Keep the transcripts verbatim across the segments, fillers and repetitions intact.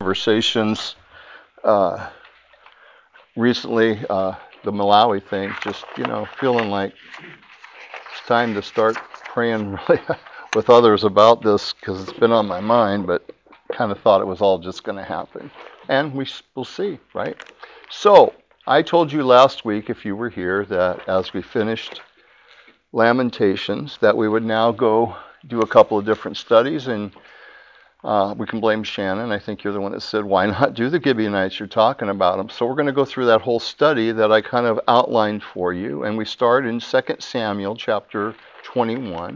conversations uh, recently, uh, the Malawi thing, just, you know, feeling like it's time to start praying really with others about this because it's been on my mind, but kind of thought it was all just going to happen. And we will see, right? So, I told you last week, if you were here, that as we finished Lamentations, that we would now go do a couple of different studies, and uh, we can blame Shannon. I think you're the one that said, why not do the Gibeonites? You're talking about them. So we're going to go through that whole study that I kind of outlined for you, and we start in Second Samuel chapter twenty-one.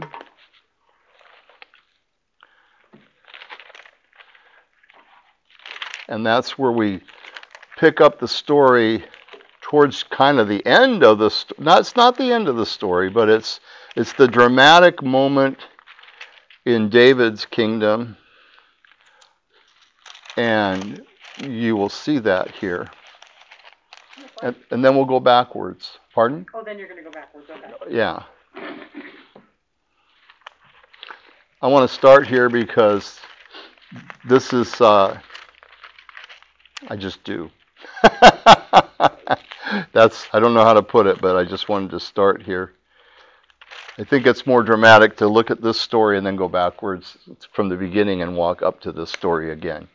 And that's where we pick up the story towards kind of the end of the story. Not, it's not the end of the story, but it's it's the dramatic moment in David's kingdom. And you will see that here. And, and then we'll go backwards. Pardon? Oh, then you're going to go backwards. Okay. Yeah. I want to start here because this is, uh, I just do. That's, I don't know how to put it, but I just wanted to start here. I think it's more dramatic to look at this story and then go backwards from the beginning and walk up to this story again.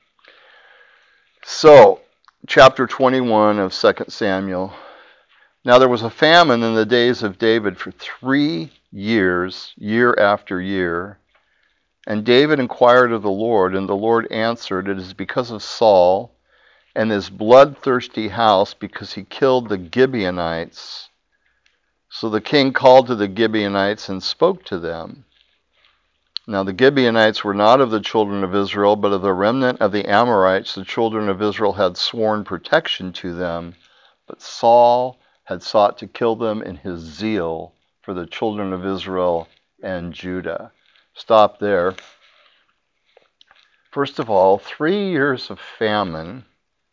So, chapter twenty-one of Second Samuel. Now there was a famine in the days of David for three years, year after year. And David inquired of the Lord, and the Lord answered, it is because of Saul and his bloodthirsty house, because he killed the Gibeonites. So the king called to the Gibeonites and spoke to them. Now the Gibeonites were not of the children of Israel, but of the remnant of the Amorites. The children of Israel had sworn protection to them, but Saul had sought to kill them in his zeal for the children of Israel and Judah. Stop there. First of all, three years of famine.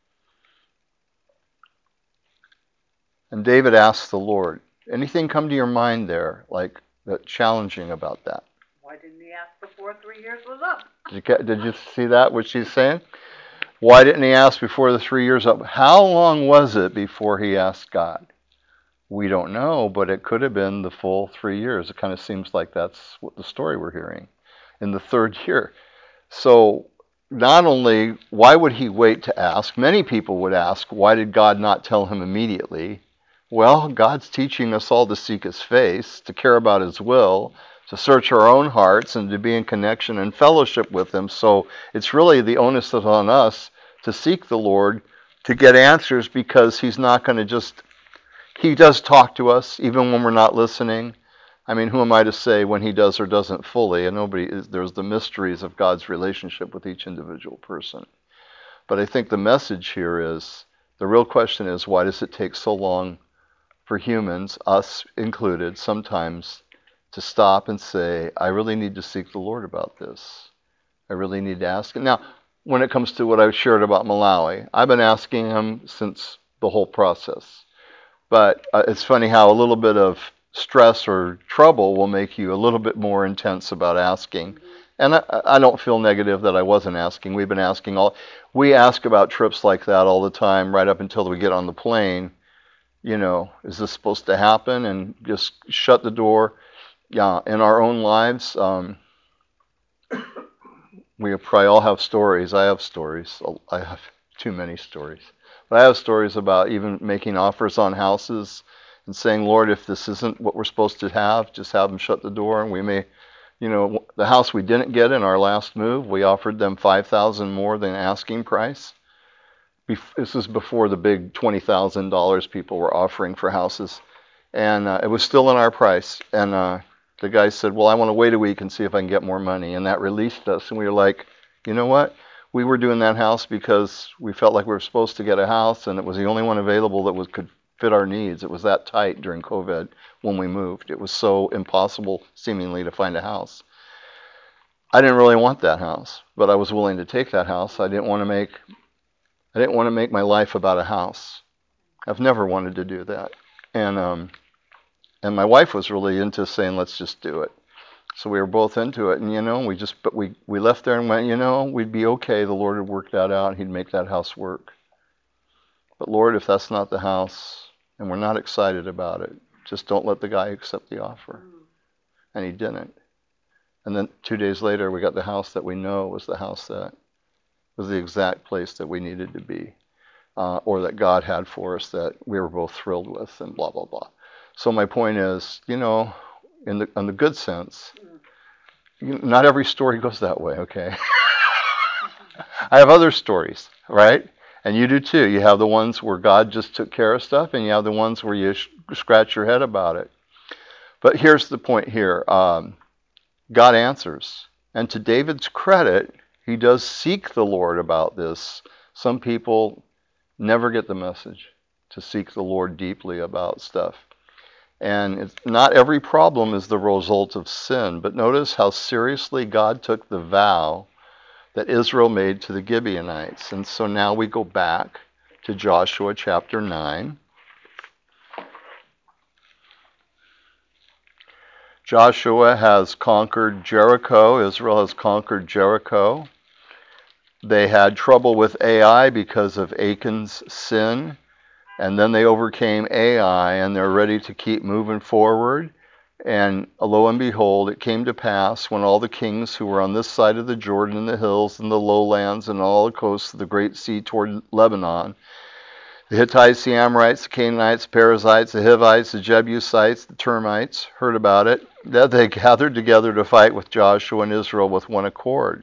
And David asked the Lord, anything come to your mind there, like that challenging about that? Why didn't he ask before three years was up? Did you, did you see that, what she's saying? Why didn't he ask before the three years up? How long was it before he asked God? We don't know, but it could have been the full three years. It kind of seems like that's what the story we're hearing in the third year. So not only, why would he wait to ask? Many people would ask, why did God not tell him immediately? Well, God's teaching us all to seek his face, to care about his will, to search our own hearts, and to be in connection and fellowship with him. So it's really the onus is on us to seek the Lord, to get answers, because he's not going to just, he does talk to us even when we're not listening. I mean, who am I to say when he does or doesn't fully? And nobody is, there's the mysteries of God's relationship with each individual person. But I think the message here is, the real question is, why does it take so long for humans, us included, sometimes to stop and say, I really need to seek the Lord about this. I really need to ask him. Now, when it comes to what I've shared about Malawi, I've been asking him since the whole process. But uh, it's funny how a little bit of stress or trouble will make you a little bit more intense about asking. And I, I don't feel negative that I wasn't asking. We've been asking all, we ask about trips like that all the time, right up until we get on the plane. You know, is this supposed to happen? And just shut the door. Yeah, in our own lives, um, we probably all have stories. I have stories. I have too many stories. But I have stories about even making offers on houses and saying, Lord, if this isn't what we're supposed to have, just have them shut the door. And we may, you know, the house we didn't get in our last move, we offered them five thousand dollars more than asking price. This is before the big twenty thousand dollars people were offering for houses. And uh, it was still in our price. And uh, the guy said, well, I want to wait a week and see if I can get more money. And that released us. And we were like, you know what? We were doing that house because we felt like we were supposed to get a house, and it was the only one available that was, could fit our needs. It was that tight during COVID when we moved. It was so impossible, seemingly, to find a house. I didn't really want that house, but I was willing to take that house. I didn't want to make I didn't want to make my life about a house. I've never wanted to do that. And um, and my wife was really into saying, let's just do it. So we were both into it, and you know, we just but we we left there and went, you know, we'd be okay. The Lord would work that out. He'd make that house work. But Lord, if that's not the house, and we're not excited about it, just don't let the guy accept the offer. And he didn't. And then two days later, we got the house that we know was the house that was the exact place that we needed to be, uh, or that God had for us that we were both thrilled with, and blah blah blah. So my point is, you know, in the in the good sense, you, not every story goes that way. Okay. I have other stories, right? And you do too. You have the ones where God just took care of stuff, and you have the ones where you sh- scratch your head about it. But here's the point here. Um, God answers. And to David's credit, he does seek the Lord about this. Some people never get the message to seek the Lord deeply about stuff. And it's, not every problem is the result of sin. But notice how seriously God took the vow that Israel made to the Gibeonites. And so now we go back to Joshua chapter nine. Joshua has conquered Jericho. Israel has conquered Jericho. They had trouble with Ai because of Achan's sin. And then they overcame Ai, and they're ready to keep moving forward. And lo and behold, it came to pass when all the kings who were on this side of the Jordan, and the hills, and the lowlands, and all the coasts of the great sea toward Lebanon, the Hittites, the Amorites, the Canaanites, the Perizzites, the Hivites, the Jebusites, the Termites, heard about it, that they gathered together to fight with Joshua and Israel with one accord.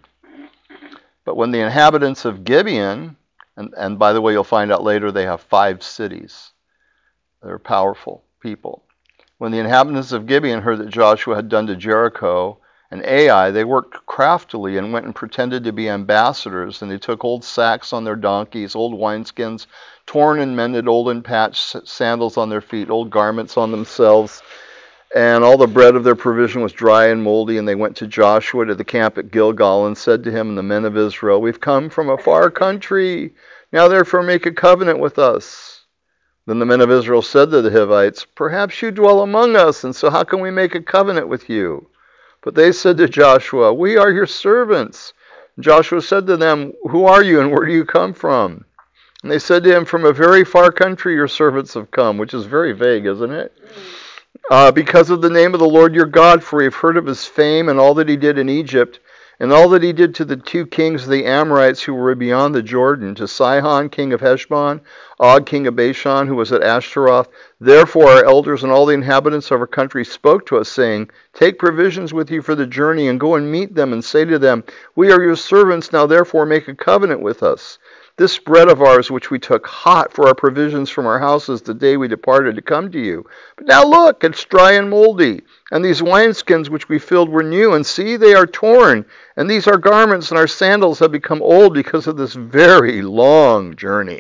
But when the inhabitants of Gibeon, and, and by the way, you'll find out later they have five cities. They're powerful people. When the inhabitants of Gibeon heard that Joshua had done to Jericho and Ai, they worked craftily and went and pretended to be ambassadors, and they took old sacks on their donkeys, old wineskins, torn and mended, old and patched sandals on their feet, old garments on themselves, and all the bread of their provision was dry and moldy. And they went to Joshua to the camp at Gilgal and said to him and the men of Israel, "We've come from a far country. Now therefore make a covenant with us." Then the men of Israel said to the Hivites, "Perhaps you dwell among us, and so how can we make a covenant with you?" But they said to Joshua, "We are your servants." And Joshua said to them, "Who are you and where do you come from?" And they said to him, "From a very far country your servants have come," which is very vague, isn't it? Uh, "because of the name of the Lord your God, for we have heard of his fame and all that he did in Egypt, and all that he did to the two kings of the Amorites who were beyond the Jordan, to Sihon, king of Heshbon, Og, king of Bashan, who was at Ashtaroth. Therefore our elders and all the inhabitants of our country spoke to us, saying, 'Take provisions with you for the journey, and go and meet them, and say to them, We are your servants, now therefore make a covenant with us. This bread of ours, which we took hot for our provisions from our houses the day we departed to come to you. But now look, it's dry and moldy. And these wineskins which we filled were new, and see, they are torn. And these our garments and our sandals have become old because of this very long journey.'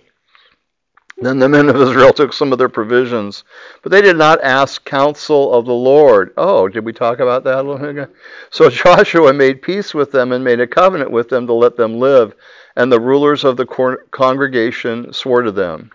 Then the men of Israel took some of their provisions, but they did not ask counsel of the Lord." Oh, did we talk about that a little bit ago? "So Joshua made peace with them and made a covenant with them to let them live. And the rulers of the congregation swore to them.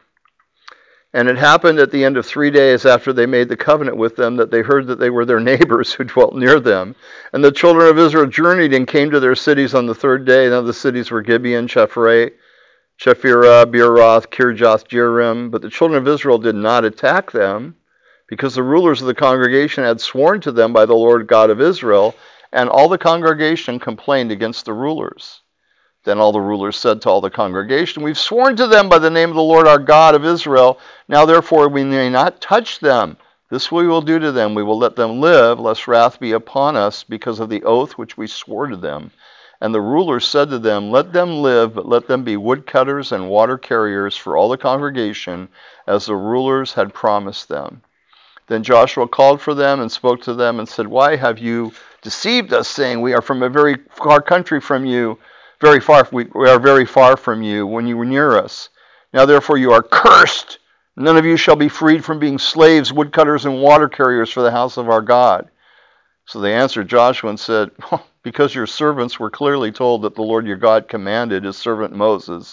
And it happened at the end of three days after they made the covenant with them that they heard that they were their neighbors who dwelt near them. And the children of Israel journeyed and came to their cities on the third day. Now the cities were Gibeon, Chephirah, Chephirah, Beeroth, Kirjath, Jearim. But the children of Israel did not attack them, because the rulers of the congregation had sworn to them by the Lord God of Israel, and all the congregation complained against the rulers. Then all the rulers said to all the congregation, "We've sworn to them by the name of the Lord our God of Israel. Now therefore we may not touch them. This we will do to them. We will let them live, lest wrath be upon us because of the oath which we swore to them." And the rulers said to them, "Let them live, but let them be woodcutters and water carriers for all the congregation, as the rulers had promised them." Then Joshua called for them and spoke to them and said, "Why have you deceived us, saying, 'We are from a very far country from you, very far, we are very far from you,' when you were near us? Now therefore you are cursed. None of you shall be freed from being slaves, woodcutters, and water carriers for the house of our God." So they answered Joshua and said, "Because your servants were clearly told that the Lord your God commanded his servant Moses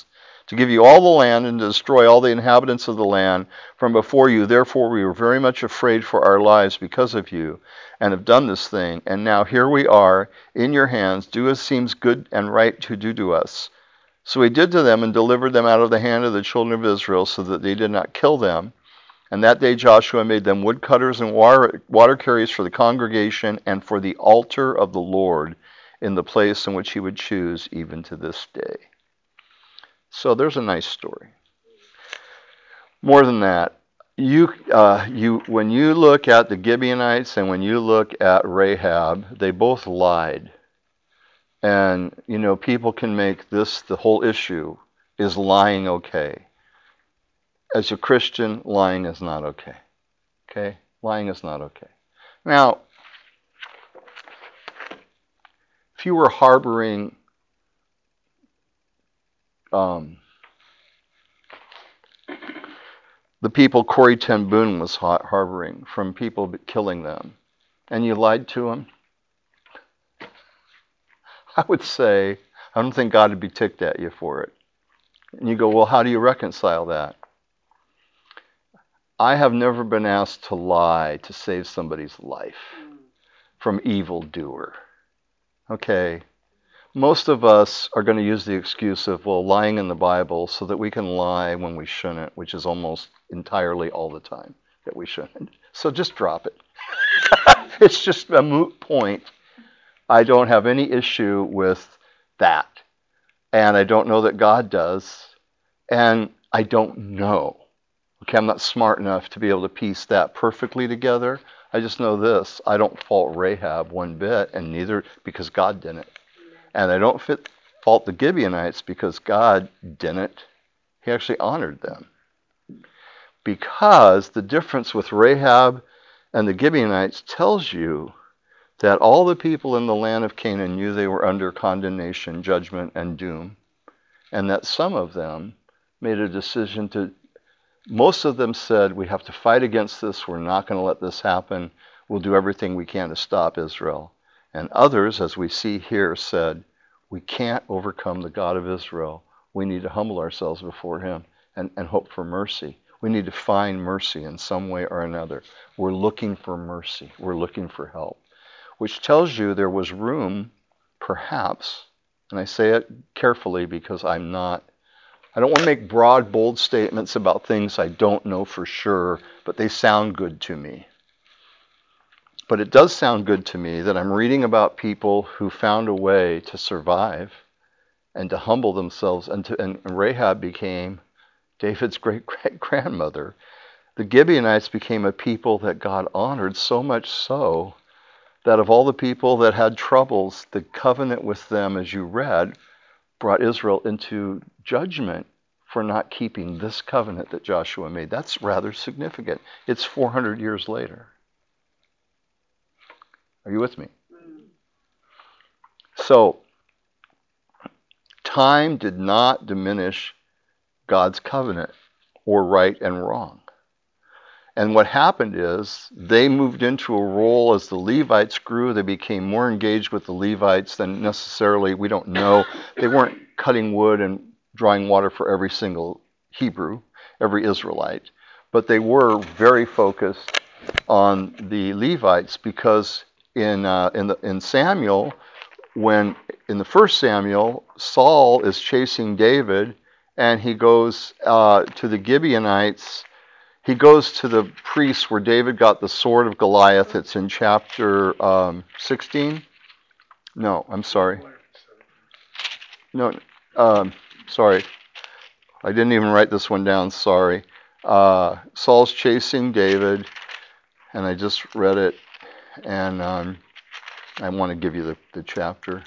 to give you all the land and to destroy all the inhabitants of the land from before you. Therefore we were very much afraid for our lives because of you, and have done this thing. And now here we are in your hands. Do as seems good and right to do to us. So he did to them and delivered them out of the hand of the children of Israel, so that they did not kill them. And that day Joshua made them woodcutters and water, water carriers for the congregation and for the altar of the Lord in the place in which he would choose, even to this day. So there's a nice story. More than that, you, uh, you, when you look at the Gibeonites and when you look at Rahab, they both lied. And, you know, people can make this the whole issue. Is lying okay? As a Christian, lying is not okay. Okay? Lying is not okay. Now, if you were harboring um, the people Corrie ten Boom was harboring from people killing them, and you lied to them, I would say, I don't think God would be ticked at you for it. And you go, well, how do you reconcile that? I have never been asked to lie to save somebody's life from evildoer. Okay? Most of us are going to use the excuse of, well, lying in the Bible so that we can lie when we shouldn't, which is almost entirely all the time that we shouldn't. So just drop it. It's just a moot point. I don't have any issue with that. And I don't know that God does. And I don't know. Okay, I'm not smart enough to be able to piece that perfectly together. I just know this. I don't fault Rahab one bit, and neither because God didn't. And I don't fit, fault the Gibeonites because God didn't. He actually honored them. Because the difference with Rahab and the Gibeonites tells you that all the people in the land of Canaan knew they were under condemnation, judgment, and doom. And that some of them made a decision to, most of them said, we have to fight against this. We're not going to let this happen. We'll do everything we can to stop Israel. And others, as we see here, said, we can't overcome the God of Israel. We need to humble ourselves before him and, and hope for mercy. We need to find mercy in some way or another. We're looking for mercy. We're looking for help. Which tells you there was room, perhaps, and I say it carefully because I'm not, I don't want to make broad, bold statements about things I don't know for sure, but they sound good to me. But it does sound good to me that I'm reading about people who found a way to survive and to humble themselves. And, to, and Rahab became David's great-great-grandmother. The Gibeonites became a people that God honored, so much so that of all the people that had troubles, the covenant with them, as you read, brought Israel into judgment for not keeping this covenant that Joshua made. That's rather significant. It's four hundred years later. Are you with me? So, time did not diminish God's covenant or right and wrong. And what happened is they moved into a role as the Levites grew. They became more engaged with the Levites than necessarily, we don't know. They weren't cutting wood and drawing water for every single Hebrew, every Israelite. But they were very focused on the Levites because in uh, in, the, in Samuel, when in the first Samuel, Saul is chasing David and he goes uh, to the Gibeonites. He goes to the priest where David got the sword of Goliath. It's in chapter um, sixteen. No, I'm sorry. No, um, sorry. I didn't even write this one down. Sorry. Uh, Saul's chasing David, and I just read it, and um, I want to give you the, the chapter.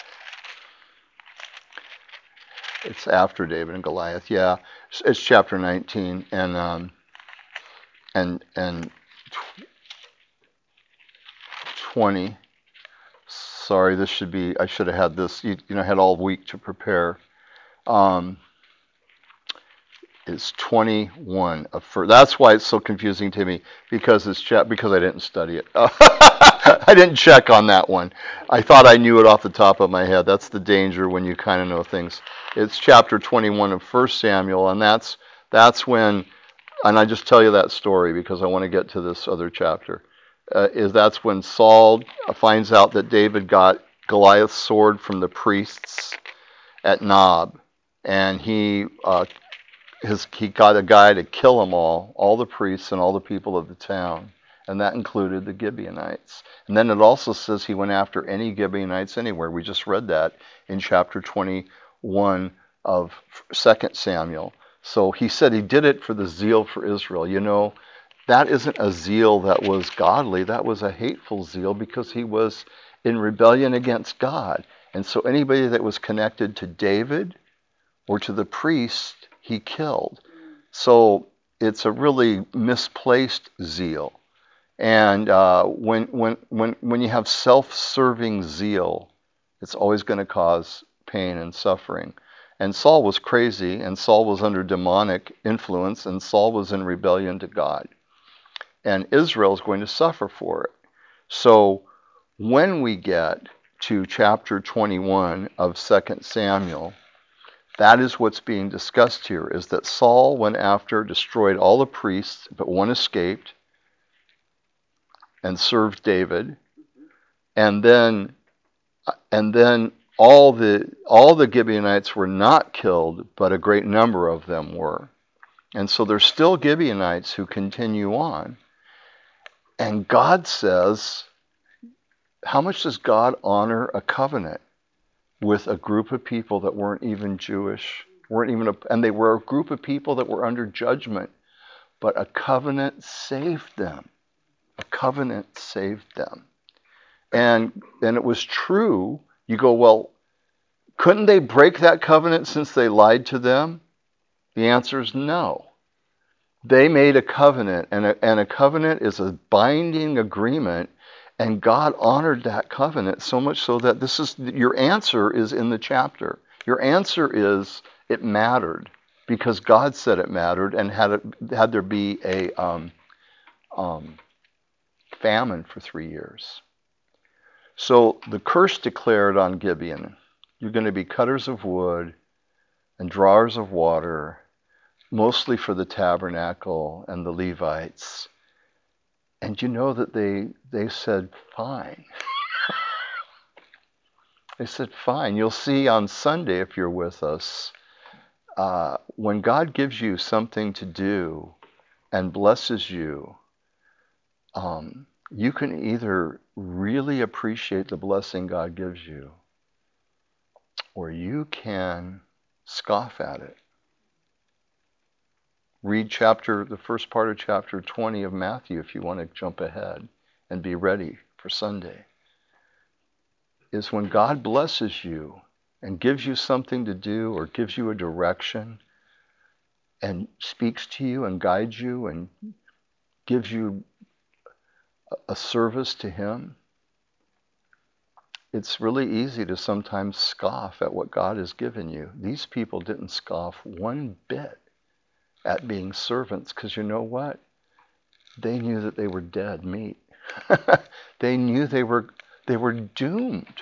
It's after David and Goliath. Yeah, it's, it's chapter nineteen, and um, and and twenty. Sorry, this should be. I should have had this. You, you know, I had all week to prepare. Um, it's twenty-one of first. That's why it's so confusing to me because it's chap because I didn't study it. I didn't check on that one. I thought I knew it off the top of my head. That's the danger when you kind of know things. It's chapter twenty-one of First Samuel, and that's that's when, and I just tell you that story because I want to get to this other chapter. Uh, is that's when Saul finds out that David got Goliath's sword from the priests at Nob, and he uh, his he got a guy to kill them all, all the priests and all the people of the town, and that included the Gibeonites. And then it also says he went after any Gibeonites anywhere. We just read that in chapter twenty-one of Second Samuel. So he said he did it for the zeal for Israel. You know, that isn't a zeal that was godly. That was a hateful zeal because he was in rebellion against God. And so anybody that was connected to David or to the priest, he killed. So it's a really misplaced zeal. And uh, when when when when you have self-serving zeal, it's always going to cause pain and suffering. And Saul was crazy, and Saul was under demonic influence, and Saul was in rebellion to God. And Israel is going to suffer for it. So when we get to chapter twenty-one of Second Samuel, that is what's being discussed here, is that Saul went after, destroyed all the priests, but one escaped and served David. And then and then all the all the Gibeonites were not killed, but a great number of them were. And so there's still Gibeonites who continue on. And God says, how much does God honor a covenant with a group of people that weren't even Jewish, weren't even a, and they were a group of people that were under judgment, but a covenant saved them. A covenant saved them. And and it was true. You go, well, couldn't they break that covenant since they lied to them? The answer is no. They made a covenant, and a, and a covenant is a binding agreement, and God honored that covenant so much so that this is, your answer is in the chapter. Your answer is, it mattered because God said it mattered, and had it, had there be a um, um, famine for three years. So the curse declared on Gibeon, you're going to be cutters of wood and drawers of water, mostly for the tabernacle and the Levites. And you know that they they said, fine. They said, fine. You'll see on Sunday, if you're with us, uh, when God gives you something to do and blesses you, um, you can either really appreciate the blessing God gives you, or you can scoff at it. Read chapter, the first part of chapter twenty of Matthew if you want to jump ahead and be ready for Sunday. Is when God blesses you and gives you something to do or gives you a direction and speaks to you and guides you and gives you a service to Him. It's really easy to sometimes scoff at what God has given you. These people didn't scoff one bit at being servants, because you know what? They knew that they were dead meat. They knew they were they were doomed.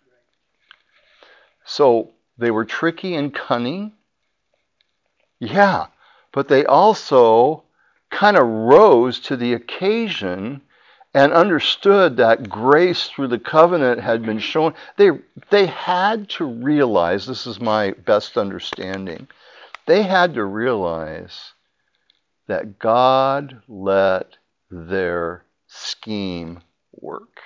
So they were tricky and cunning. Yeah, but they also kind of rose to the occasion and understood that grace through the covenant had been shown. They they had to realize, this is my best understanding, they had to realize that God let their scheme work.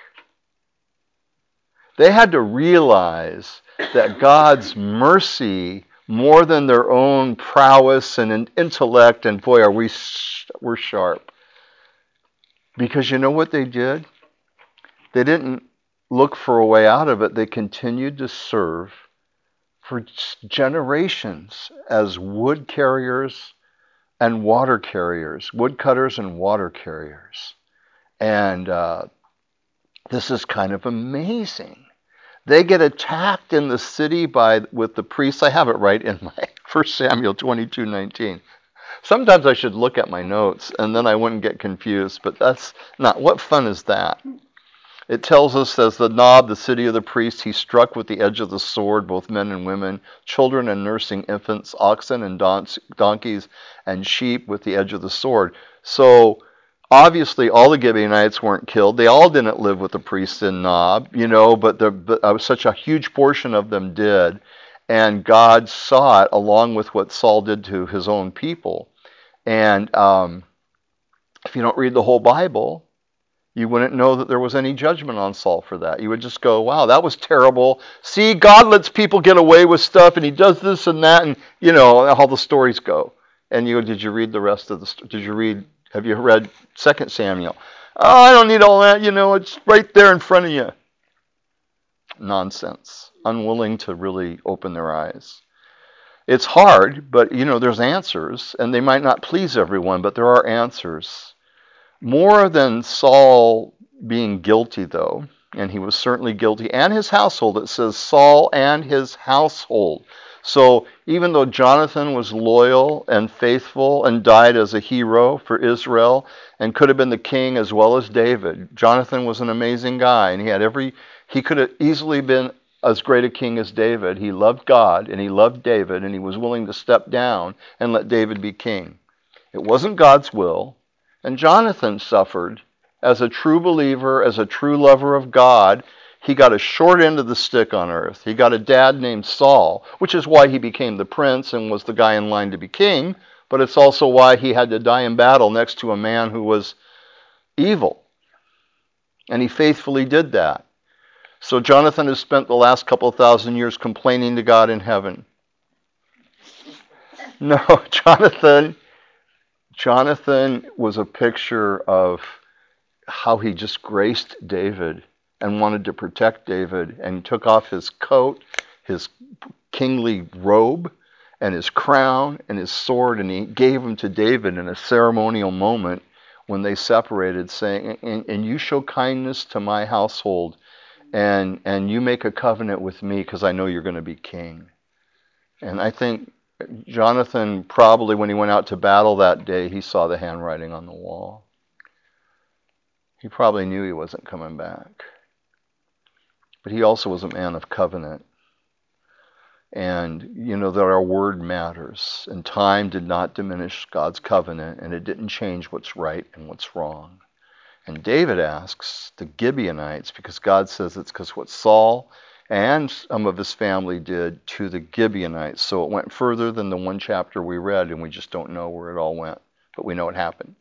They had to realize that God's mercy, more than their own prowess and intellect, and boy, are we we're sharp. Because you know what they did? They didn't look for a way out of it. They continued to serve for generations as wood carriers and water carriers, wood cutters and water carriers. And uh, this is kind of amazing. They get attacked in the city by with the priests. I have it right in my First Samuel twenty-two nineteen. Sometimes I should look at my notes and then I wouldn't get confused, but that's not, what fun is that? It tells us, as the Nob, the city of the priests, he struck with the edge of the sword both men and women, children and nursing infants, oxen and don- donkeys and sheep with the edge of the sword. So obviously all the Gibeonites weren't killed. They all didn't live with the priests in Nob, you know, but, the, but uh, such a huge portion of them did. And God saw it along with what Saul did to his own people. And um, if you don't read the whole Bible, you wouldn't know that there was any judgment on Saul for that. You would just go, wow, that was terrible. See, God lets people get away with stuff, and he does this and that, and, you know, how the stories go. And you go, did you read the rest of the story? Did you read, have you read Second Samuel? Oh, I don't need all that, you know, it's right there in front of you. Nonsense. Unwilling to really open their eyes. It's hard, but, you know, there's answers, and they might not please everyone, but there are answers. More than Saul being guilty, though, and he was certainly guilty, and his household, it says Saul and his household. So even though Jonathan was loyal and faithful and died as a hero for Israel and could have been the king as well as David, Jonathan was an amazing guy, and he had every, he could have easily been as great a king as David. He loved God and he loved David, and he was willing to step down and let David be king. It wasn't God's will. And Jonathan suffered as a true believer, as a true lover of God. He got a short end of the stick on earth. He got a dad named Saul, which is why he became the prince and was the guy in line to be king. But it's also why he had to die in battle next to a man who was evil. And he faithfully did that. So Jonathan has spent the last couple of thousand years complaining to God in heaven. No, Jonathan... Jonathan was a picture of how he just graced David and wanted to protect David, and he took off his coat, his kingly robe, and his crown and his sword, and he gave them to David in a ceremonial moment when they separated, saying, and, and you show kindness to my household, and, and you make a covenant with me because I know you're going to be king. And I think Jonathan probably, when he went out to battle that day, he saw the handwriting on the wall. He probably knew he wasn't coming back. But he also was a man of covenant. And, you know, that our word matters. And time did not diminish God's covenant, and it didn't change what's right and what's wrong. And David asks the Gibeonites, because God says it's because what Saul and some of his family did to the Gibeonites. So it went further than the one chapter we read, and we just don't know where it all went. But we know it happened.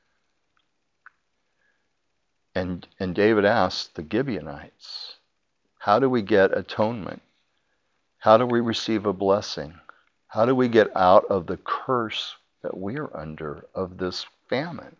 And, and David asked the Gibeonites, how do we get atonement? How do we receive a blessing? How do we get out of the curse that we are under of this famine?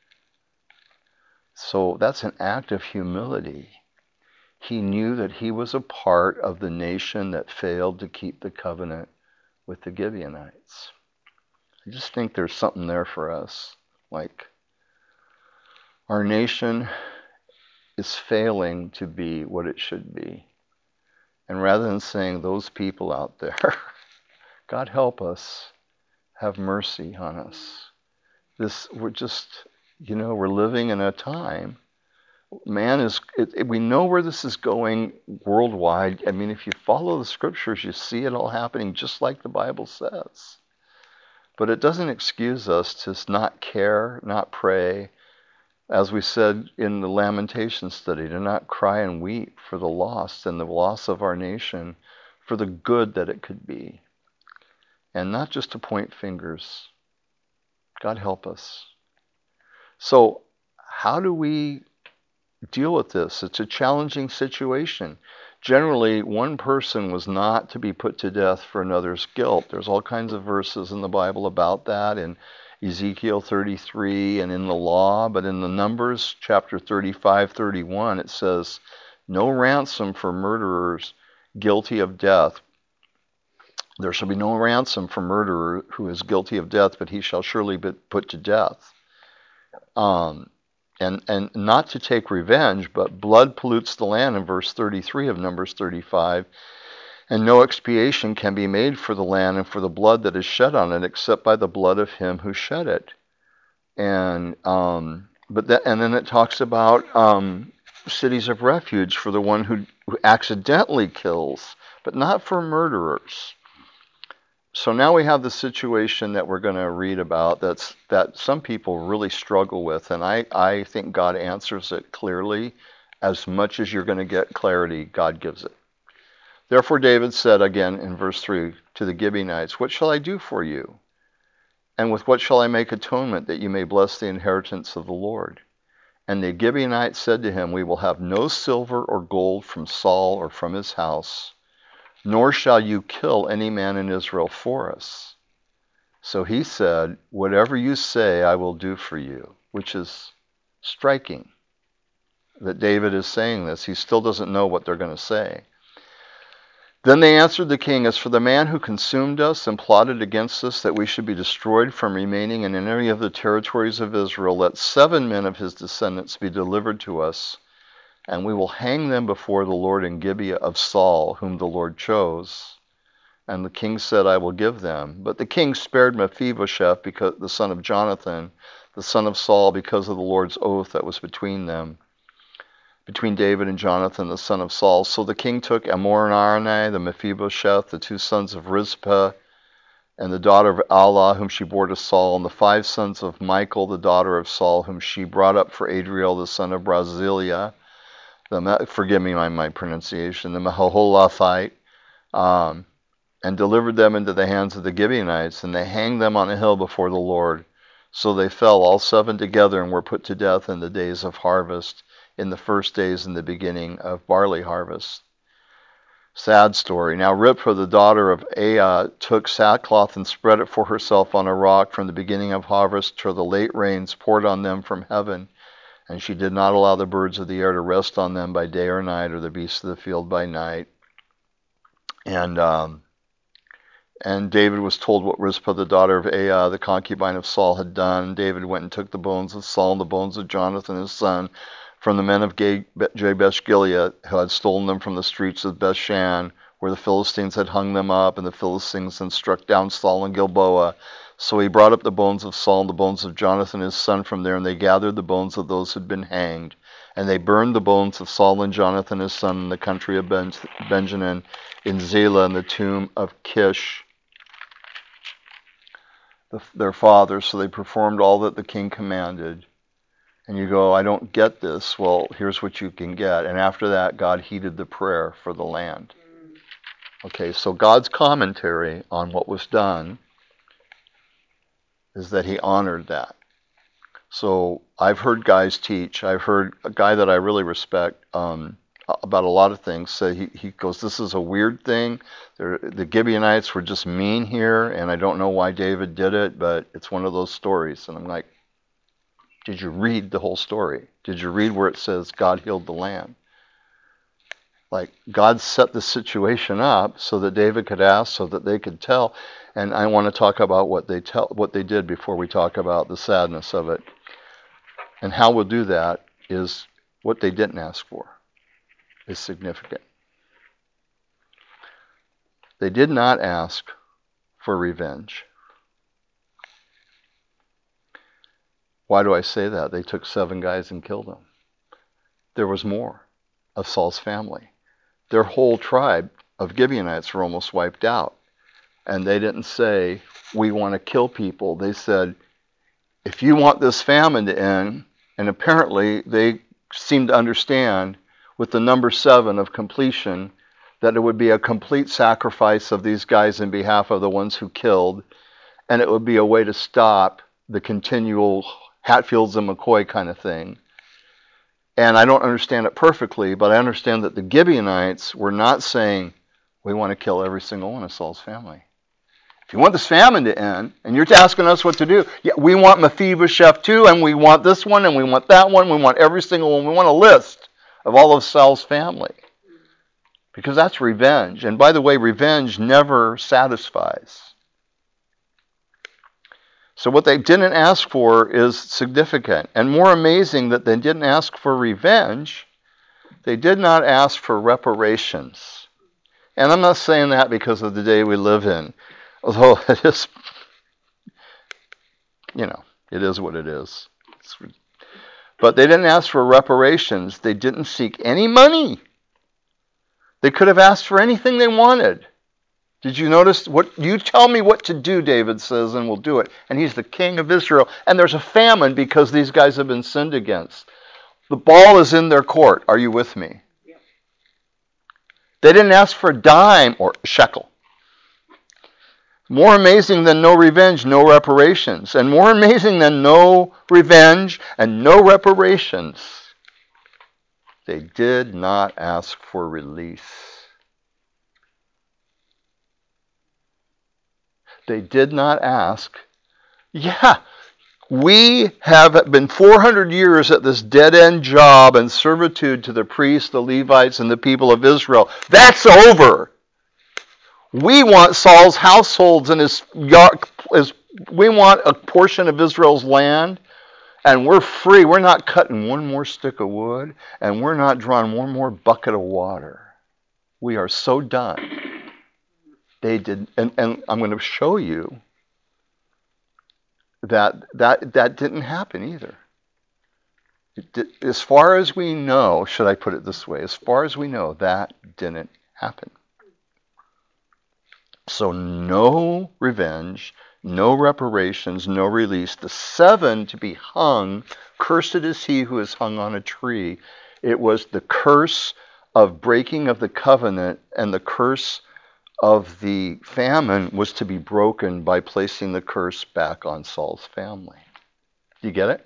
So that's an act of humility. He knew that he was a part of the nation that failed to keep the covenant with the Gibeonites. I just think there's something there for us. Like, our nation is failing to be what it should be. And rather than saying those people out there, God help us, have mercy on us. This, we're just, you know, we're living in a time. Man is, it, it, we know where this is going worldwide. I mean, if you follow the scriptures, you see it all happening just like the Bible says. But it doesn't excuse us to not care, not pray. As we said in the Lamentation study, to not cry and weep for the lost and the loss of our nation, for the good that it could be. And not just to point fingers. God help us. So, how do we deal with this? It's a challenging situation. Generally, one person was not to be put to death for another's guilt. There's all kinds of verses in the Bible about that, in Ezekiel thirty-three and in the law, but in the Numbers chapter thirty-five, thirty-one, it says, no ransom for murderers guilty of death. There shall be no ransom for murderer who is guilty of death, but he shall surely be put to death. Um, And, and not to take revenge, but blood pollutes the land in verse thirty-three of Numbers thirty-five. And no expiation can be made for the land and for the blood that is shed on it, except by the blood of him who shed it. And um, but that, and then it talks about um, cities of refuge for the one who, who accidentally kills, but not for murderers. So now we have the situation that we're going to read about that's that some people really struggle with, and I, I think God answers it clearly. As much as you're going to get clarity, God gives it. Therefore David said again in verse three to the Gibeonites, "What shall I do for you? And with what shall I make atonement that you may bless the inheritance of the Lord?" And the Gibeonites said to him, "We will have no silver or gold from Saul or from his house, nor shall you kill any man in Israel for us." So he said, "Whatever you say, I will do for you," which is striking that David is saying this. He still doesn't know what they're going to say. Then they answered the king, "As for the man who consumed us and plotted against us that we should be destroyed from remaining in any of the territories of Israel, let seven men of his descendants be delivered to us, and we will hang them before the Lord in Gibeah of Saul, whom the Lord chose." And the king said, "I will give them." But the king spared Mephibosheth, because the son of Jonathan, the son of Saul, because of the Lord's oath that was between them, between David and Jonathan, the son of Saul. So the king took Amor-Aronai, the Mephibosheth, the two sons of Rizpah, and the daughter of Allah, whom she bore to Saul, and the five sons of Michal, the daughter of Saul, whom she brought up for Adriel, the son of Barzillai, the, forgive me my, my pronunciation, the Maholathite, um, and delivered them into the hands of the Gibeonites, and they hanged them on a hill before the Lord. So they fell, all seven together, and were put to death in the days of harvest, in the first days in the beginning of barley harvest. Sad story. Now Rizpah, the daughter of Aiah, took sackcloth and spread it for herself on a rock from the beginning of harvest till the late rains poured on them from heaven. And she did not allow the birds of the air to rest on them by day or night, or the beasts of the field by night. And um, and David was told what Rizpah, the daughter of Aiah, the concubine of Saul, had done. David went and took the bones of Saul and the bones of Jonathan his son from the men of Jabesh Gilead, who had stolen them from the streets of Bethshan, where the Philistines had hung them up, and the Philistines had struck down Saul in Gilboa. So he brought up the bones of Saul and the bones of Jonathan his son from there, and they gathered the bones of those who had been hanged. And they burned the bones of Saul and Jonathan his son in the country of ben- Benjamin, in Zelah, in the tomb of Kish, the, their father. So they performed all that the king commanded. And you go, "I don't get this." Well, here's what you can get. And after that, God heeded the prayer for the land. Okay, so God's commentary on what was done is that he honored that. So I've heard guys teach. I've heard a guy that I really respect um, about a lot of things say, he, he goes, "This is a weird thing. They're, the Gibeonites were just mean here, and I don't know why David did it, but it's one of those stories." And I'm like, did you read the whole story? Did you read where it says God healed the land? Like, God set the situation up so that David could ask, so that they could tell. And I want to talk about what they tell, what they did before we talk about the sadness of it. And how we'll do that is what they didn't ask for is significant. They did not ask for revenge. Why do I say that? They took seven guys and killed them. There was more of Saul's family. Their whole tribe of Gibeonites were almost wiped out. And they didn't say, "We want to kill people." They said, "If you want this famine to end," and apparently they seemed to understand with the number seven of completion that it would be a complete sacrifice of these guys in behalf of the ones who killed, and it would be a way to stop the continual Hatfields and McCoy kind of thing. And I don't understand it perfectly, but I understand that the Gibeonites were not saying, "We want to kill every single one of Saul's family. If you want this famine to end, and you're asking us what to do, yeah, we want Mephibosheth too, and we want this one, and we want that one, we want every single one. We want a list of all of Saul's family." Because that's revenge. And by the way, revenge never satisfies. So what they didn't ask for is significant. And more amazing that they didn't ask for revenge, they did not ask for reparations. And I'm not saying that because of the day we live in. Although it is, you know, it is what it is. It's, But they didn't ask for reparations. They didn't seek any money. They could have asked for anything they wanted. Did you notice what you tell me what to do, David says, and we'll do it. And he's the king of Israel. And there's a famine because these guys have been sinned against. The ball is in their court. Are you with me? Yeah. They didn't ask for a dime or a shekel. More amazing than no revenge, no reparations. And more amazing than no revenge and no reparations, they did not ask for release. They did not ask, yeah, we have been four hundred years at this dead-end job and servitude to the priests, the Levites, and the people of Israel. That's over. We want Saul's households and his, his we want a portion of Israel's land, and we're free. We're not cutting one more stick of wood, and we're not drawing one more bucket of water. We are so done. They did, and, and I'm going to show you that that that didn't happen either. It did, as far as we know, should I put it this way? As far as we know, that didn't happen. So no revenge, no reparations, no release. The seven to be hung, cursed is he who is hung on a tree. It was the curse of breaking of the covenant, and the curse of the famine was to be broken by placing the curse back on Saul's family. Do you get it?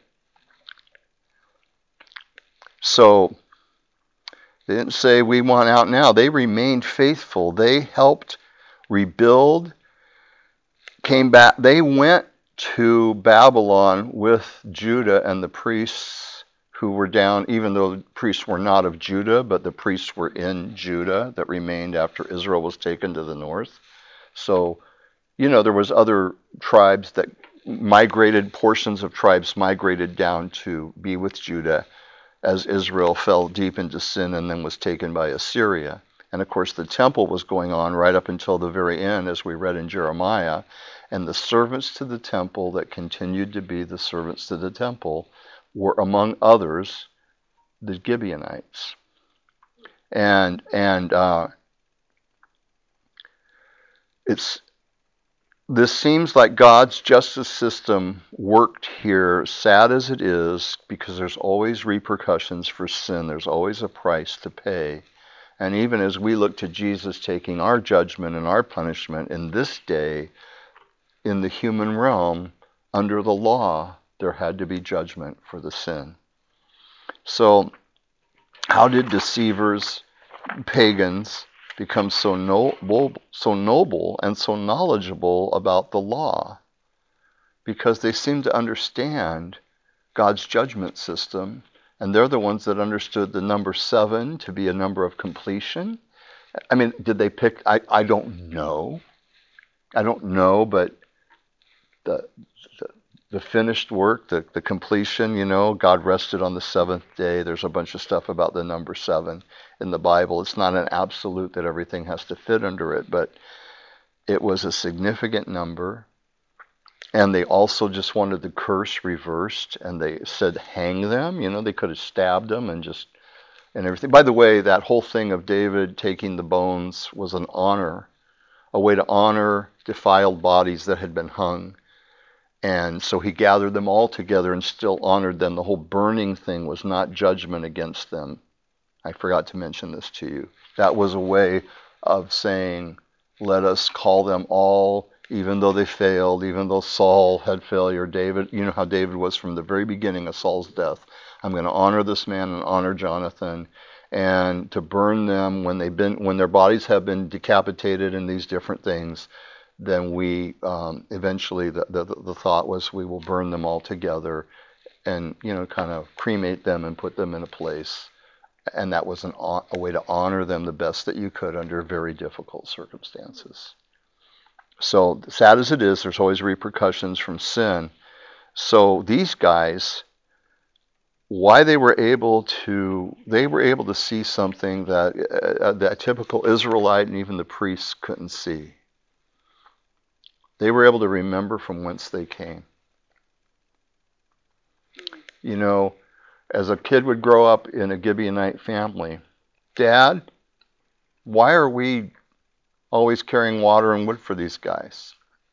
So they didn't say we want out now. They remained faithful. They helped rebuild, came back. They went to Babylon with Judah and the priests who were down, even though the priests were not of Judah, but the priests were in Judah that remained after Israel was taken to the north. So, you know, there was other tribes that migrated, portions of tribes migrated down to be with Judah as Israel fell deep into sin and then was taken by Assyria. And of course, the temple was going on right up until the very end, as we read in Jeremiah. And the servants to the temple that continued to be the servants to the temple were, among others, the Gibeonites. And and uh, it's this seems like God's justice system worked here, sad as it is, because there's always repercussions for sin. There's always a price to pay. And even as we look to Jesus taking our judgment and our punishment in this day, in the human realm, under the law, there had to be judgment for the sin. So, how did deceivers, pagans, become so noble, so noble and so knowledgeable about the law? Because they seem to understand God's judgment system, and they're the ones that understood the number seven to be a number of completion. I mean, did they pick? I, I don't know. I don't know, but the the, the finished work, the, the completion, you know, God rested on the seventh day. There's a bunch of stuff about the number seven in the Bible. It's not an absolute that everything has to fit under it, but it was a significant number. And they also just wanted the curse reversed, and they said hang them. You know, they could have stabbed them and just, and everything. By the way, that whole thing of David taking the bones was an honor, a way to honor defiled bodies that had been hung. And so he gathered them all together and still honored them. The whole burning thing was not judgment against them. I forgot to mention this to you. That was a way of saying, let us call them all, even though they failed, even though Saul had failure. David, you know how David was from the very beginning of Saul's death. I'm going to honor this man and honor Jonathan, and to burn them when they've been, when their bodies have been decapitated in these different things. Then we um, eventually the, the the thought was we will burn them all together, and you know kind of cremate them and put them in a place, and that was an, a way to honor them the best that you could under very difficult circumstances. So sad as it is, there's always repercussions from sin. So these guys, why they were able to, they were able to see something that uh, that typical Israelite and even the priests couldn't see. They were able to remember from whence they came. You know, as a kid would grow up in a Gibeonite family, Dad, why are we always carrying water and wood for these guys?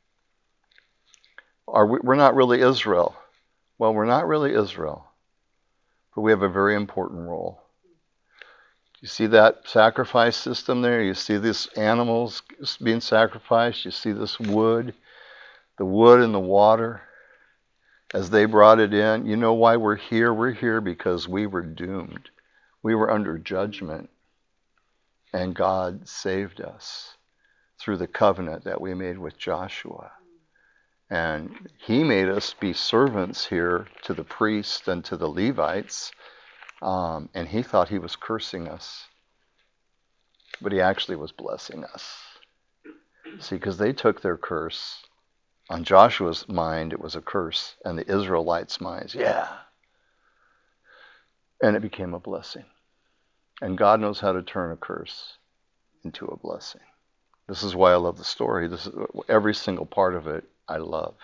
Are we, we're not really Israel. Well, we're not really Israel, but we have a very important role. You see that sacrifice system there? You see these animals being sacrificed. You see this wood, the wood and the water as they brought it in. You know why we're here? We're here because we were doomed. We were under judgment, and God saved us through the covenant that we made with Joshua. And he made us be servants here to the priests and to the Levites. Um, and he thought he was cursing us. But he actually was blessing us. See, because they took their curse. On Joshua's mind, it was a curse. And the Israelites' minds, yeah. And it became a blessing. And God knows how to turn a curse into a blessing. This is why I love the story. This is, every single part of it I love.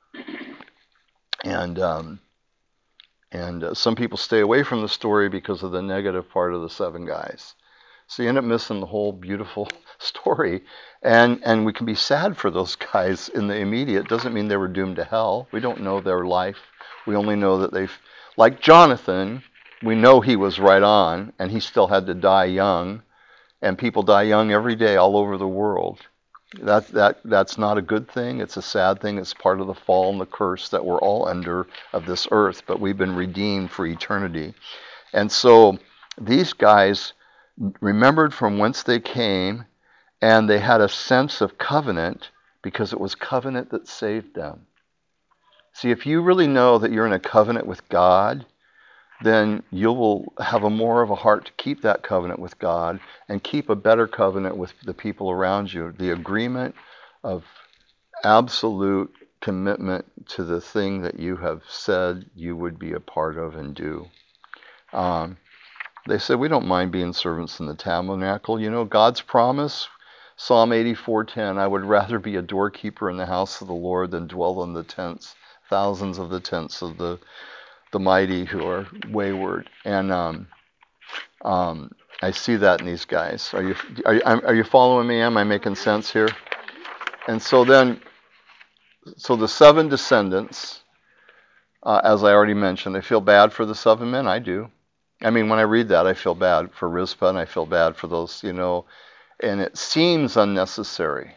And um, and uh, some people stay away from the story because of the negative part of the seven guys. So you end up missing the whole beautiful story. And and we can be sad for those guys in the immediate. Doesn't mean they were doomed to hell. We don't know their life. We only know that they've, like Jonathan, we know he was right on, and he still had to die young. And people die young every day all over the world. That that that's not a good thing. It's a sad thing. It's part of the fall and the curse that we're all under of this earth. But we've been redeemed for eternity. And so these guys remembered from whence they came, and they had a sense of covenant because it was covenant that saved them. See, if you really know that you're in a covenant with God, then you will have a more of a heart to keep that covenant with God and keep a better covenant with the people around you. The agreement of absolute commitment to the thing that you have said you would be a part of and do. Um, they said, we don't mind being servants in the tabernacle. You know, God's promise, Psalm eighty-four ten, I would rather be a doorkeeper in the house of the Lord than dwell in the tents, thousands of the tents of the the mighty who are wayward. And um, um, I see that in these guys. Are you, are you are you following me? Am I making sense here? And so then, so the seven descendants, uh, as I already mentioned, I feel bad for the seven men. I do. I mean, when I read that, I feel bad for Rizpah, and I feel bad for those, you know, and it seems unnecessary.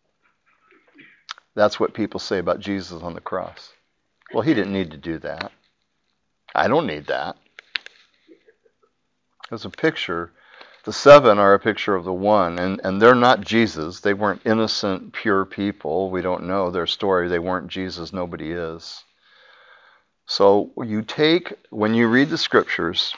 That's what people say about Jesus on the cross. Well, he didn't need to do that. I don't need that. It's a picture. The seven are a picture of the one, and, and they're not Jesus. They weren't innocent, pure people. We don't know their story. They weren't Jesus. Nobody is. So you take, when you read the scriptures,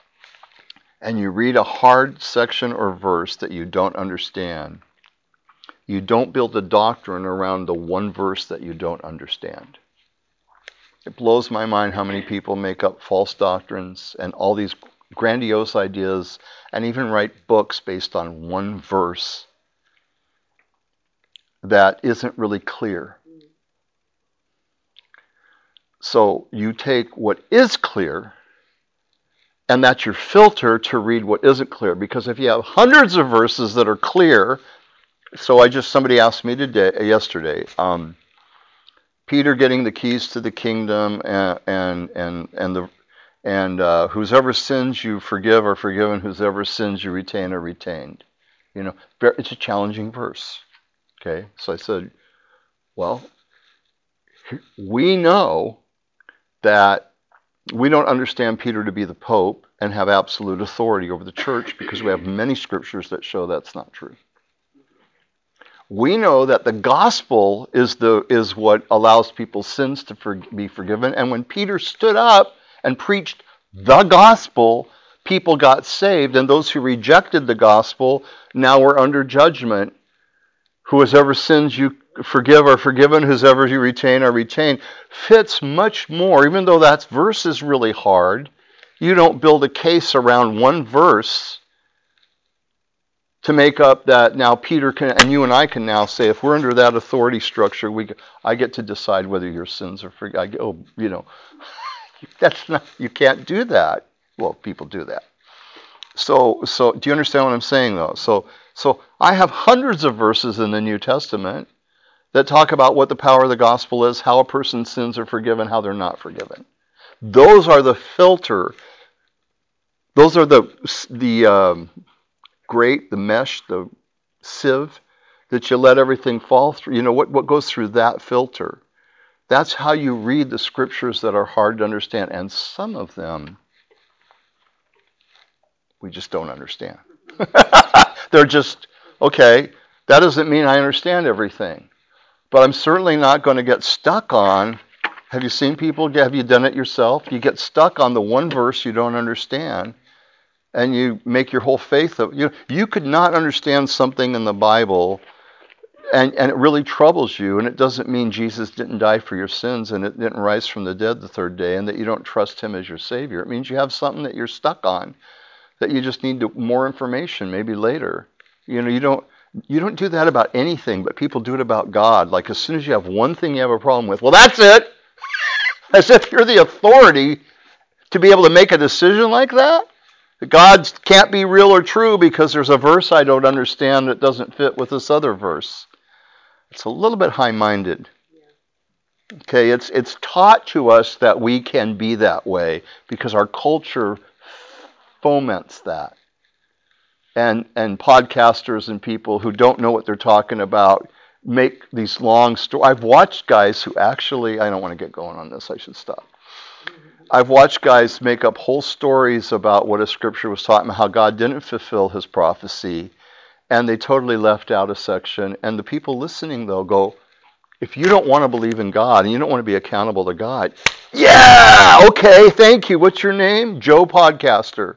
and you read a hard section or verse that you don't understand, you don't build a doctrine around the one verse that you don't understand. It blows my mind how many people make up false doctrines and all these grandiose ideas and even write books based on one verse that isn't really clear. So you take what is clear, and that's your filter to read what isn't clear. Because if you have hundreds of verses that are clear, so I just, somebody asked me today, yesterday, um, Peter getting the keys to the kingdom, and and and, and the and uh, whosever sins you forgive are forgiven, whosever sins you retain are retained. You know, it's a challenging verse. Okay, so I said, well, we know that we don't understand Peter to be the Pope and have absolute authority over the church because we have many scriptures that show that's not true. We know that the gospel is the is what allows people's sins to for, be forgiven. And when Peter stood up and preached the gospel, people got saved. And those who rejected the gospel now were under judgment. Whoever sins you forgive are forgiven, whoever you retain are retained. Fits much more, even though that verse is really hard. You don't build a case around one verse to make up that now Peter can, and you and I can now say, if we're under that authority structure, we I get to decide whether your sins are forgiven. Oh, you know, That's not, you can't do that. Well, people do that. So, so do you understand what I'm saying, though? So, so I have hundreds of verses in the New Testament that talk about what the power of the gospel is, how a person's sins are forgiven, how they're not forgiven. Those are the filter. Those are the the um, grate, the mesh, the sieve that you let everything fall through. You know what what goes through that filter. That's how you read the scriptures that are hard to understand, and some of them we just don't understand. They're just, okay, that doesn't mean I understand everything. But I'm certainly not going to get stuck on, have you seen people, have you done it yourself? You get stuck on the one verse you don't understand, and you make your whole faith of, you know, you could not understand something in the Bible, and, and it really troubles you, and it doesn't mean Jesus didn't die for your sins, and it didn't rise from the dead the third day, and that you don't trust him as your Savior. It means you have something that you're stuck on, that you just need to, more information, maybe later. You know, you don't you don't do that about anything, but people do it about God. Like as soon as you have one thing you have a problem with, well, that's it. As if you're the authority to be able to make a decision like that. God can't be real or true because there's a verse I don't understand that doesn't fit with this other verse. It's a little bit high-minded. Okay, it's it's taught to us that we can be that way because our culture foments that. And and podcasters and people who don't know what they're talking about make these long stories. I've watched guys who actually, I don't want to get going on this, I should stop. I've watched guys make up whole stories about what a scripture was talking about, how God didn't fulfill his prophecy, and they totally left out a section. And the people listening, though, go, if you don't want to believe in God and you don't want to be accountable to God, yeah, okay, thank you. What's your name? Joe Podcaster.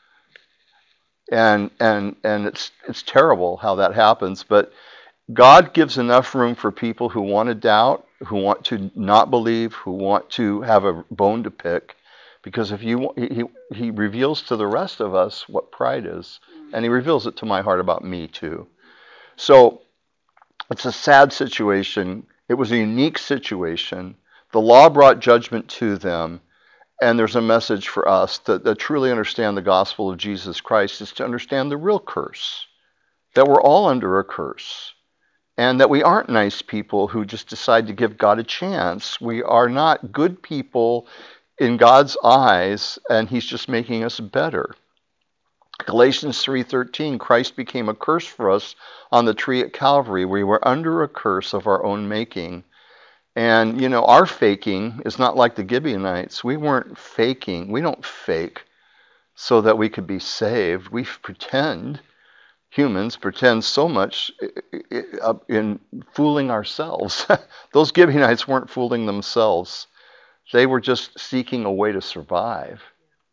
And and and it's it's terrible how that happens, but God gives enough room for people who want to doubt, who want to not believe, who want to have a bone to pick, because if you he he reveals to the rest of us what pride is, and he reveals it to my heart about me too. So it's a sad situation. It was a unique situation. The law brought judgment to them. And there's a message for us that, that truly understand the gospel of Jesus Christ is to understand the real curse, that we're all under a curse, and that we aren't nice people who just decide to give God a chance. We are not good people in God's eyes, and he's just making us better. Galatians three thirteen, Christ became a curse for us on the tree at Calvary. We were under a curse of our own making. And, you know, our faking is not like the Gibeonites. We weren't faking. We don't fake so that we could be saved. We pretend, humans pretend so much in fooling ourselves. Those Gibeonites weren't fooling themselves. They were just seeking a way to survive.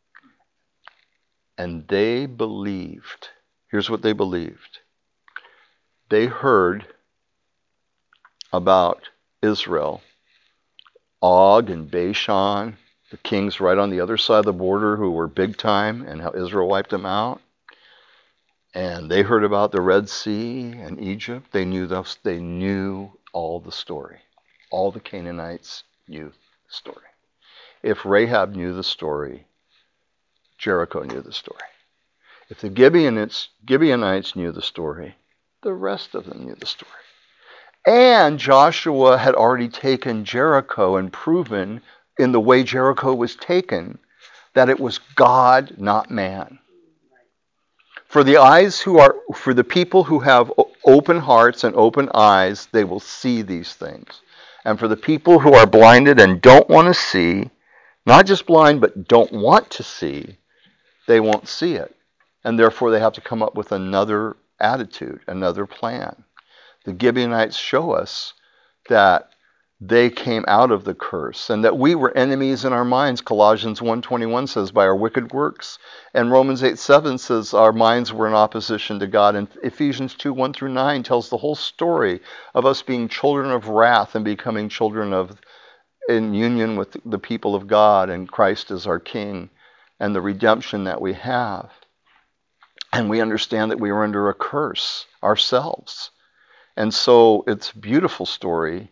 And they believed. Here's what they believed. They heard about Israel, Og and Bashan, the kings right on the other side of the border who were big time, and how Israel wiped them out. And they heard about the Red Sea and Egypt. They knew those, they knew all the story. All the Canaanites knew the story. If Rahab knew the story, Jericho knew the story. If the Gibeonites, Gibeonites knew the story, the rest of them knew the story. And Joshua had already taken Jericho and proven in the way Jericho was taken that it was God, not man. For the eyes who are, for the people who have open hearts and open eyes, they will see these things. And for the people who are blinded and don't want to see, not just blind, but don't want to see, they won't see it. And therefore they have to come up with another attitude, another plan. The Gibeonites show us that they came out of the curse and that we were enemies in our minds. Colossians one twenty-one says by our wicked works. And Romans eight seven says our minds were in opposition to God. And Ephesians two one through nine tells the whole story of us being children of wrath and becoming children of in union with the people of God and Christ as our King and the redemption that we have. And we understand that we were under a curse ourselves. And so it's a beautiful story.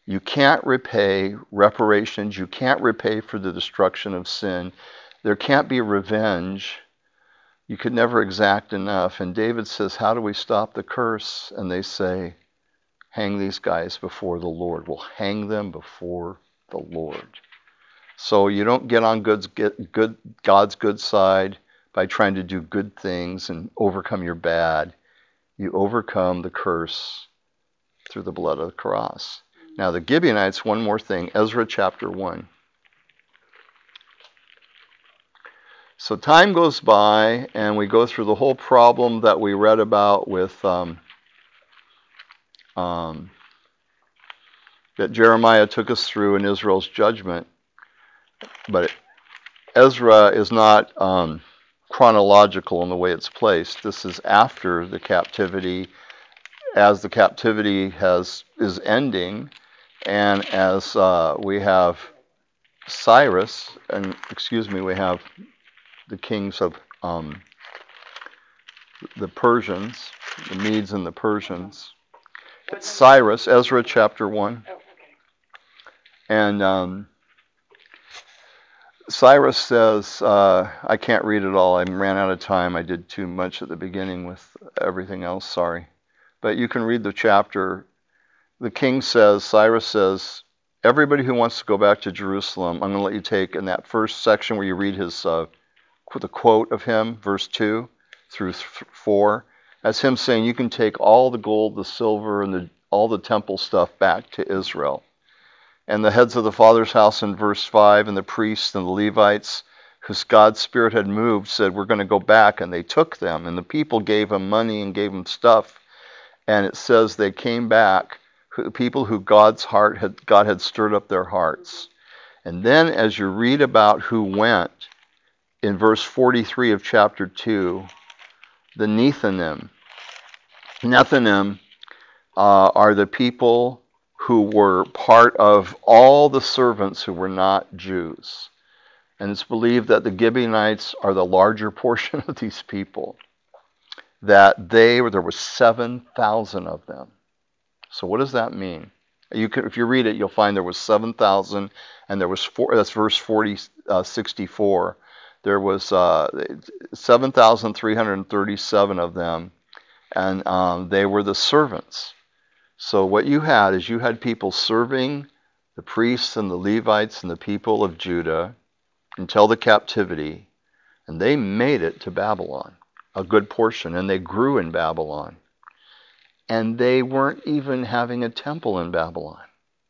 You can't repay reparations. You can't repay for the destruction of sin. There can't be revenge. You could never exact enough. And David says, how do we stop the curse? And they say, hang these guys before the Lord. We'll hang them before the Lord. So you don't get on God's, get good, God's good side by trying to do good things and overcome your bad. You overcome the curse through the blood of the cross. Now the Gibeonites, one more thing, Ezra chapter one. So time goes by and we go through the whole problem that we read about with um, um, that Jeremiah took us through in Israel's judgment. But Ezra is not um, chronological in the way it's placed. This is after the captivity, as the captivity has is ending, and as uh, we have Cyrus, and excuse me, we have the kings of um, the Persians, the Medes and the Persians. It's Cyrus, Ezra chapter one. And um, Cyrus says, uh, I can't read it all. I ran out of time. I did too much at the beginning with everything else. Sorry. But you can read the chapter. The king says, Cyrus says, everybody who wants to go back to Jerusalem, I'm going to let you take in that first section where you read his uh, the quote of him, verse two through four. That's him saying you can take all the gold, the silver, and the, all the temple stuff back to Israel. And the heads of the father's house in verse five, and the priests and the Levites, whose God's Spirit had moved, said, we're going to go back. And they took them. And the people gave them money and gave them stuff. And it says they came back, the people who God's heart had, God had stirred up their hearts. And then as you read about who went, in verse forty-three of chapter two, the Nethinim. Nethinim uh, are the people who were part of all the servants who were not Jews. And it's believed that the Gibeonites are the larger portion of these people. That they, there were seven thousand of them. So what does that mean? You can, if you read it, you'll find there was seven thousand, and there was four, that's verse forty, uh, sixty-four. There was uh, seven thousand three hundred thirty-seven of them, and um, they were the servants. So what you had is you had people serving the priests and the Levites and the people of Judah until the captivity, and they made it to Babylon, a good portion, and they grew in Babylon. And they weren't even having a temple in Babylon,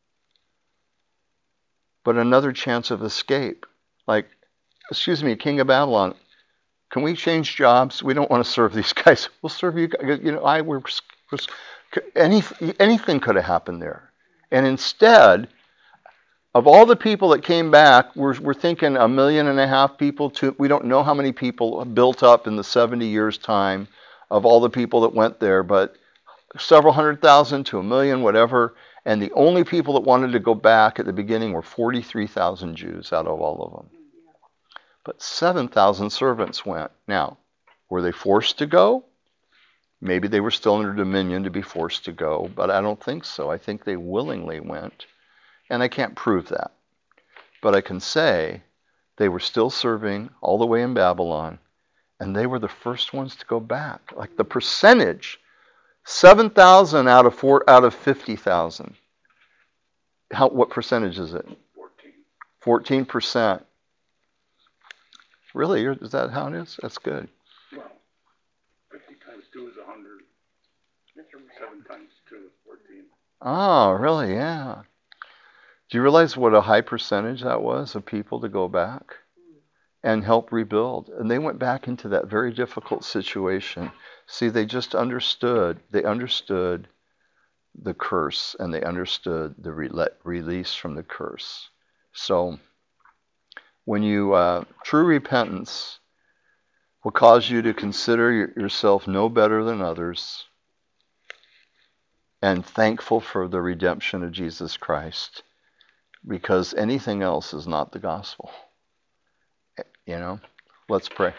but another chance of escape. Like, excuse me, King of Babylon, can we change jobs? We don't want to serve these guys. We'll serve you guys. You know, I we're, we're any, anything could have happened there. And instead, of all the people that came back, we're, we're thinking a million and a half people. To, we don't know how many people built up in the seventy years' time of all the people that went there, but several hundred thousand to a million, whatever. And the only people that wanted to go back at the beginning were forty-three thousand Jews out of all of them. But seven thousand servants went. Now, were they forced to go? Maybe they were still under dominion to be forced to go, but I don't think so. I think they willingly went. And I can't prove that. But I can say they were still serving all the way in Babylon, and they were the first ones to go back. Like the percentage, seven thousand out of four, out of fifty thousand. How, what percentage is it? fourteen. fourteen percent. Really? Is that how it is? That's good. Well, fifty times two is one hundred. seven times two is fourteen. Oh, really? Yeah. Do you realize what a high percentage that was of people to go back and help rebuild? And they went back into that very difficult situation. See, they just understood. They understood the curse, and they understood the re- release from the curse. So when you, uh, true repentance will cause you to consider yourself no better than others and thankful for the redemption of Jesus Christ, because anything else is not the gospel. You know, let's pray.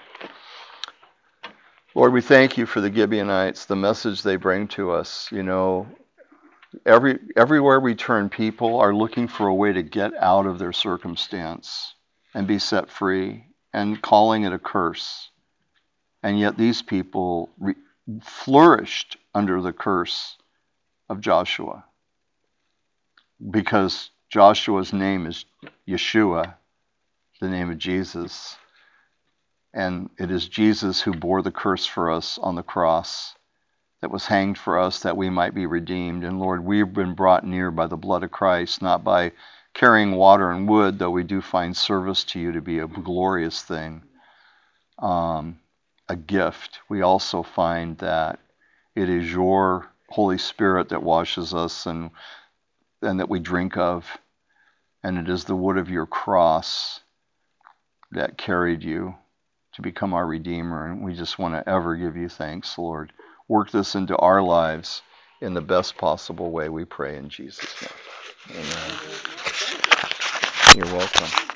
Lord, we thank you for the Gibeonites, the message they bring to us. You know, Every everywhere we turn, people are looking for a way to get out of their circumstance and be set free, and calling it a curse. And yet these people re- flourished under the curse of Joshua, because Joshua's name is Yeshua, the name of Jesus. And it is Jesus who bore the curse for us on the cross, that was hanged for us that we might be redeemed. And Lord, we've been brought near by the blood of Christ, not by carrying water and wood, though we do find service to you to be a glorious thing, um, a gift. We also find that it is your Holy Spirit that washes us and and that we drink of. And it is the wood of your cross that carried you to become our Redeemer. And we just want to ever give you thanks, Lord. Work this into our lives in the best possible way, we pray in Jesus' name. Amen. You're welcome.